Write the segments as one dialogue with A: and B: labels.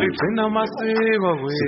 A: sigcina amasiko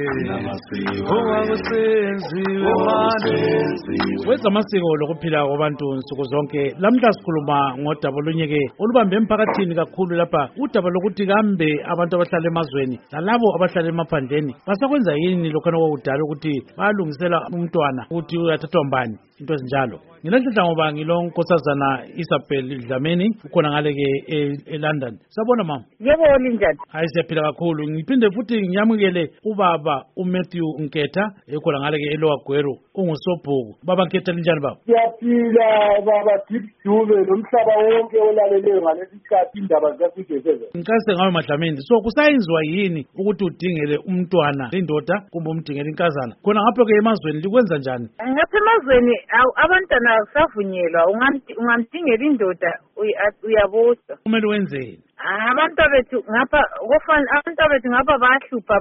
A: owakusenziwe manje.
B: Kwezamasiko lokuphila kwabantu nsuku zonke lamhla sikhuluma ngodaba olunyeke olubambe emphakathini kakhulu lapha udaba lokuthi kambe abantu abahlala emazweni lalabo abahlala emaphandleni basakwenza yini lokhana okudala ukuthi bayalungisela umntwana ukuthi uyathathwa mbani into ezinjalo. Ngilahlahla ngoba ngilonkosazana Isabel Dlamini ukhona ngale ke eLondon. Sabona mama.
C: Yebo linjani?
B: Hayi siyaphila kakhulu. Ngiphinde futhi ngiyamukele ubaba uMatthew Nketha ekhona ngale ke eLower Gweru ungusobhuku. Baba Nketha linjani baba?
D: Siyaphila baba Dibdube nomhlaba wonke olaleleyo ngalesi sikhathi indaba zakuJesu.
B: Ngicase ngawe Madlamini. So kusayenziwa yini ukuthi udingele umntwana indoda kumbe umdingele inkazana? Khona ngapho ke emazweni likwenza njani?
C: Ngapha emazweni abantwana akusavunyelwa, ungamdingela indoda uyabosa.
B: Kumele wenzeni?
C: Abantu bethu ngapha ngapha bahlupha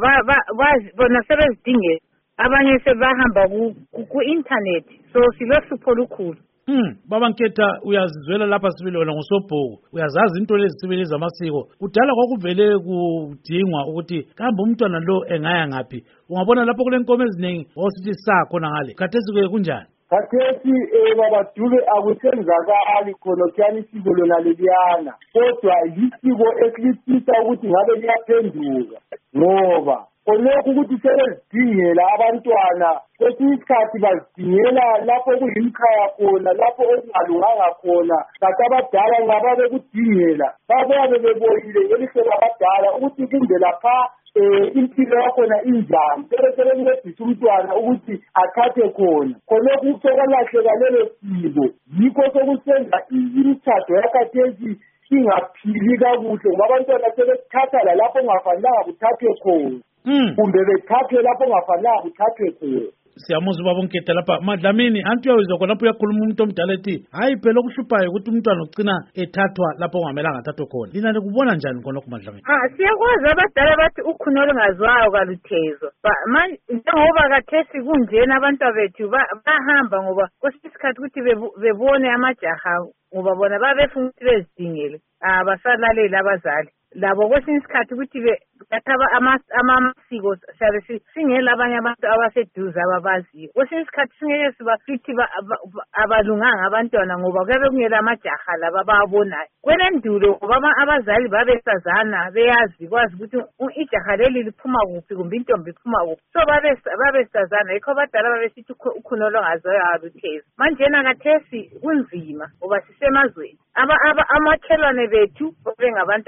C: bona sebezidingela. Abanye sebahamba ku-internet, so silohlupho olukhulu.
B: Baba Nketha uyazizwela lapha sibili wena ngosobhuku uyazazi into lezi sibili zamasiko kudala kwakuvele kudingwa ukuthi kambe umntwana lo engaya ngaphi ungabona lapho kule nkomo eziningi wasithi sakhona ngale khathesi ke kunjani
D: khathesi baba Dube akusenzakali khona kuyani isiko lona leliyana kodwa isiko esilifisa ukuthi ngabe liyaphenduka ngoba konokho ukuthi sebezidingela abantwana kwesinye isikhathi bazidingela lapho kuyimkhaya khona lapho okungalunganga khona kanti abadala ngaba bekudingela babe beboyile ngelihle labadala ukuthi kindlela pha impilo yakhona injani sebekuncedisa umntwana ukuthi athathe khona khonokho sokwalahleka lelo siko yikho sokusenza imithatho yakhathesi ingaphili kakuhle ngoba abantwana sebethatha lalapho ongafanelanga kuthathwe khona kumbe bethathwe lapho ongafanelanga kuthathwe khona.
B: Siyamuzwa baba Nketha lapha Madlamini anti uyawuzwa khonapho uyakhuluma umuntu omdala ethi hayi phela okuhluphayo ukuthi umntwana ugcina ethathwa lapho ongamelanga athathwe khona. Lina likubona njani khonokho Madlamini?
C: Siyakwazi abadala bathi ukhuna olungazwayo kaluthezwa. Manje njengoba khathesi kunjena abantu bethu bahamba ngoba kwesinye isikhathi ukuthi bebone amajaha ngoba bona babefuna ukuthi bezidingele abasalaleli abazali labo kwesinye isikhathi ukuthi bathaba amasiko sabe singela abanye abantu abaseduze ababaziyo kwesinye isikhathi singeke sibafithi abalunganga abantwana ngoba kube kungela amajaha laba ababonayo kwenendulo ngoba abazali babesazana beyazi kwazi ukuthi ijaha leli liphuma kuphi kumbe intombi iphuma kuphi so babesazana yikho abadala babesithi ukhuna olungaziwayo aluthezi manjena khathesi kunzima ngoba sisemazweni amakhelwane bethu bengabantu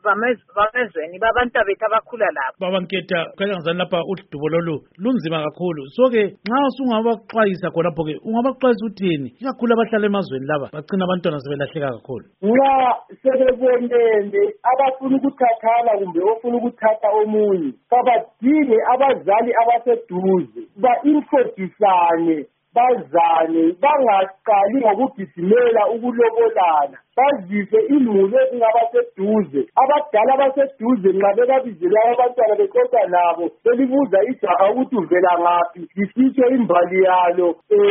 C: bamezweni babantu bethu abakhula lapho.
B: Baba Nketha kangazani lapha udubo lolu lunzima kakhulu so ke nxa usungabaxwayisa khonapho ke ungabaxwayisa uthini ikakhulu abahlala emazweni laba bagcina abantwana sebelahleka kakhulu.
D: Nxa sebebonene abafuna ukuthathana kumbe ofuna ukuthatha omunye kabadinge abazali abaseduze ba-introducane bazane bangaqali ngokugijimela ukulobolana bazise imuli ezingabaseduze abadala abaseduze nxa bekabizele abantwana beqoqa nabo belibuza ijaha ukuthi uvela ngaphi lisitsho imbali yalo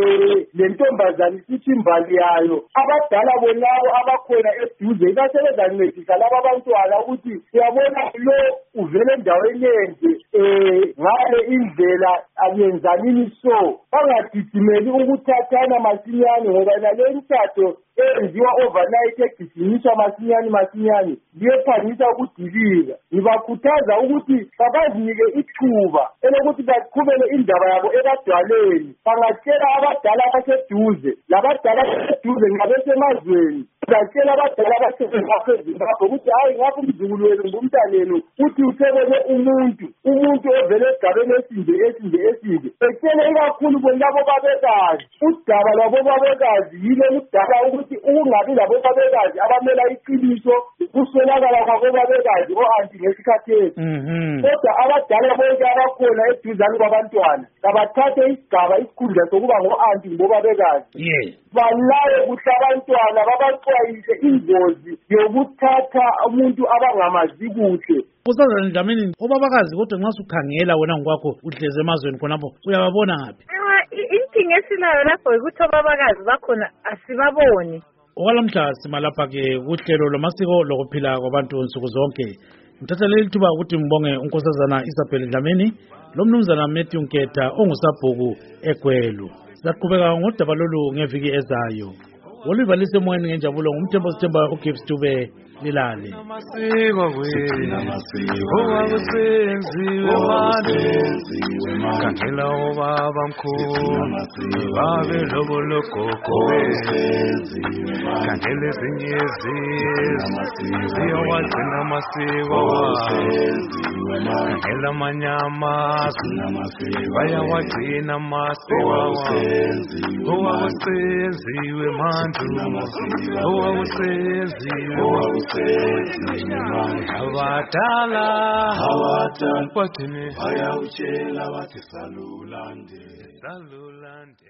D: lentombazane isitsho imbali yayo abadala bonabo abakhona eduze basebezancedisa laba abantwana ukuthi uyabona lo uvele endaweni enje ngale indlela ayenzanini so bangagijimeli ukuthathana masinyane ngoba nale mthatho eyenziwa overnight egijinyiswa masinyane liyephangisa ukudilika ngibakhuthaza ukuthi babazinike ithuba elokuthi baqhubele indaba yabo ebadaleni bangatshela abadala abaseduze labadala abaseduze ngabesemazweni batshela abadala abasezimbabwe ukuthi hayi ngapha umzukulu wenu ngumntanenu uthi usebele umuntu ovele egabeni esinje betshele ikakhulu bonabo babekazi udaba lwabobabekazi yilo ludala ukuthi ukungabi labobabekazi abamela iqiniso kuswelakala kwabobabekazi o-anti ngesikhathi esi kodwa abadala bonke abakhona eduzane kwabantwana kabathathe isigaba isikhundla sokuba ngo-anti ngobabekazi balaye kuhle abantwana babaxwayise ingozi yokuthatha umuntu abangamazi kuhle.
B: Kusazana Dlamini obabakazi kodwa nxa usukhangela wena ngokwakho uhleze emazweni khonapho uyababona ngaphi?
C: Inkinga esilayo lapho ukuthi obabakazi bakhona asibaboni.
B: Okwalamhla simalapha ke kuhlelo lwamasiko lokuphila kwabantu nsuku zonke Ngithatha leli thuba ukuthi ngibonge unkosazana Isabel Dlamini lo mnumzana Matthew Nketa ongusabhuku eGwelu. Sizaqhubeka ngodaba lolu ngeviki ezayo. Oliver lisemoyeni ngenjabulo ngumthembo sithemba uGibbs Dube lilale.
A: Amasiko kwethu owakusenziwe manje kakhela obaba mkhulu babe lobo logogo kakhela ezinye izizwe ziyawagcina amasiko kakhela amanyama bayawagcina amasiko owakusenziwe manje owakusenziwe abadala bathini bayawutshela bathi salulande